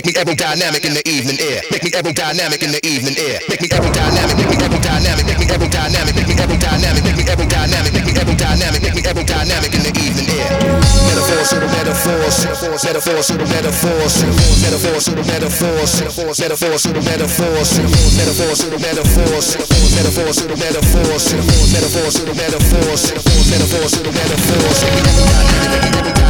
Make me aerodynamic in the evening air. Make me aerodynamic in the evening air. Make me aerodynamic, make me aerodynamic, make me aerodynamic, make me aerodynamic, make me aerodynamic, make me aerodynamic, make me aerodynamic in the evening air. Metaphors to the metaphors, metaphors to the metaphors, metaphors to the metaphors, metaphors to the metaphors, metaphors to the metaphors, metaphors to the metaphors, metaphors to the metaphors, metaphors to the metaphors.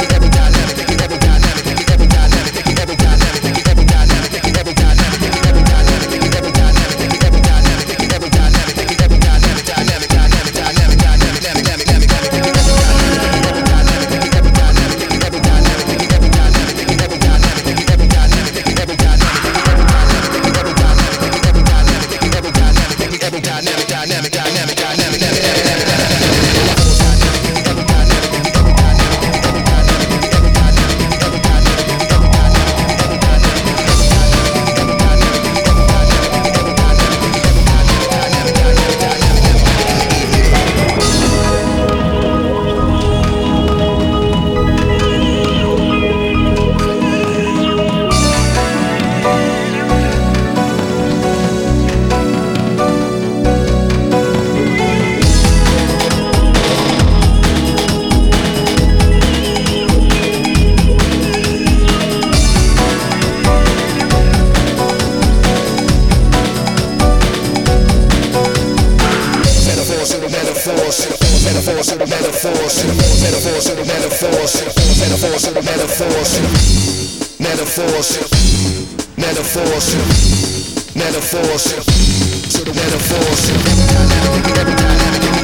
Metaphors to the metaphors, metaphors to the metaphors, metaphors to the metaphors, metaphors, metaphors, metaphors to the metaphors.